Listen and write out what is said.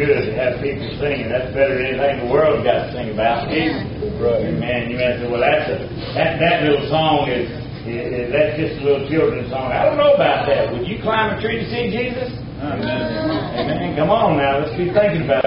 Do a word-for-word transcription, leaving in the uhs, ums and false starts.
good to have people singing. That's better than anything the world's got to sing about. Right. Man, you might say, well, that's a, that, that little song is, is, is, that's just a little children's song. I don't know about that. Would you climb a tree to see Jesus? Amen. Amen. Come on now, let's be thinking about it.